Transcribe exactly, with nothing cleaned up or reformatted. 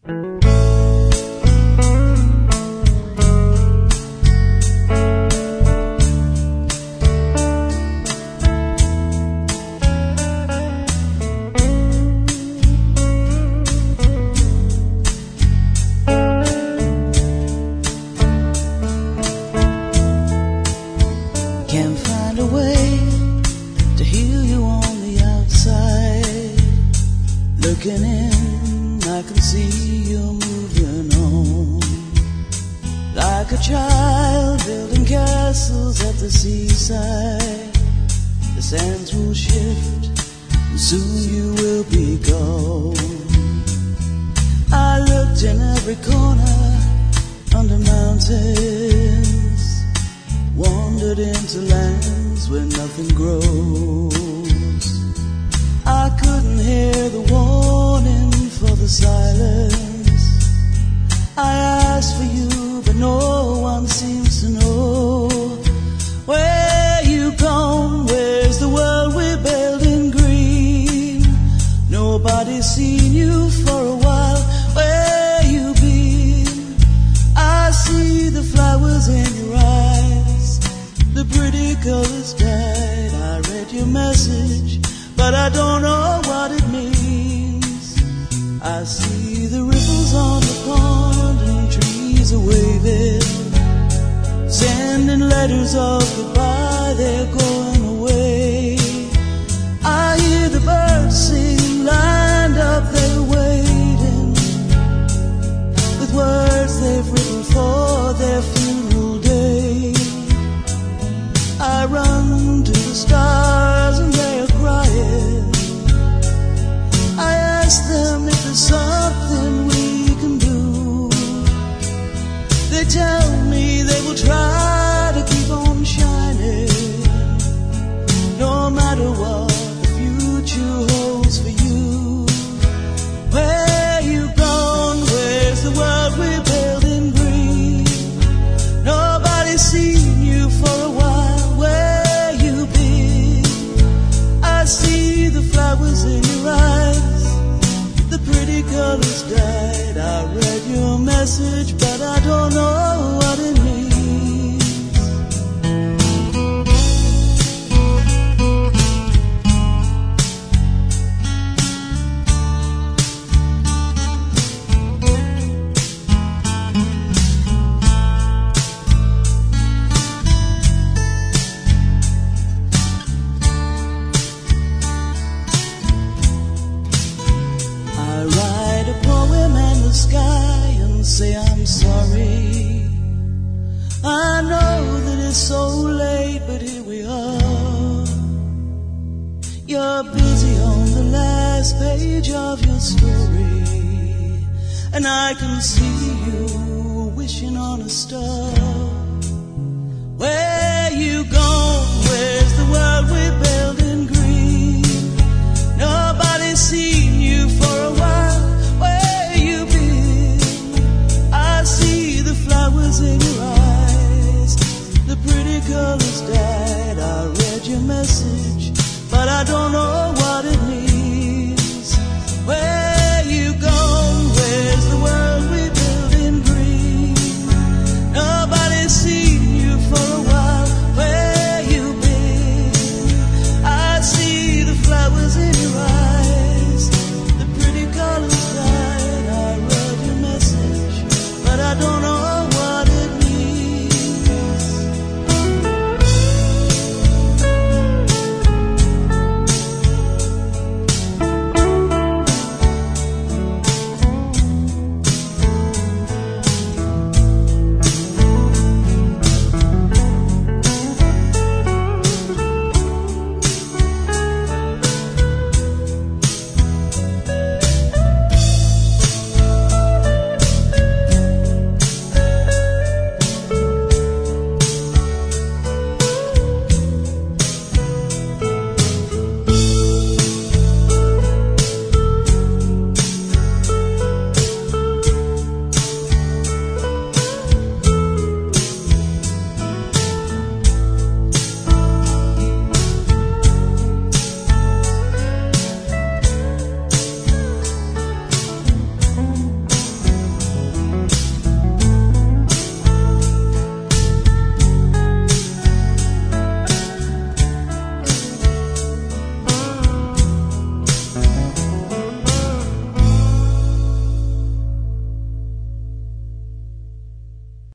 Can't find a way to heal you on the outside. Looking in, I can see you moving on. Like a child building castles at the seaside. The sands will shift, and soon you will be gone. I looked in every corner, under mountains, wandered into lands where nothing grows. I couldn't hear the warning for the silence. I asked for you, but no one seems to know. Where you gone? Where's the world we built in green? Nobody's seen you for a while. Where you been? I see the flowers in your eyes, the pretty colors died. I read your message, but I don't know what it means. I see the ripples on the pond and trees are waving, sending letters of goodbye, they're going away. I hear the birds sing, lined up, they're waiting, with words they've written for their funeral day. I run to the stars and they are crying. I ask them if there's something we can do. They tell me they will try to keep on shining, no matter what the future holds for you. Where you gone? Where's the world we built in green? Nobody's seen you for a while. Where you been? I see the flowers in your eyes, the pretty colors died. I read your message, but I don't know what it means. I write a poem in the sky and say I'm sorry. I know that it's so late, but here we are. You're busy on the last page of your story, and I can see you wishing on a star. Where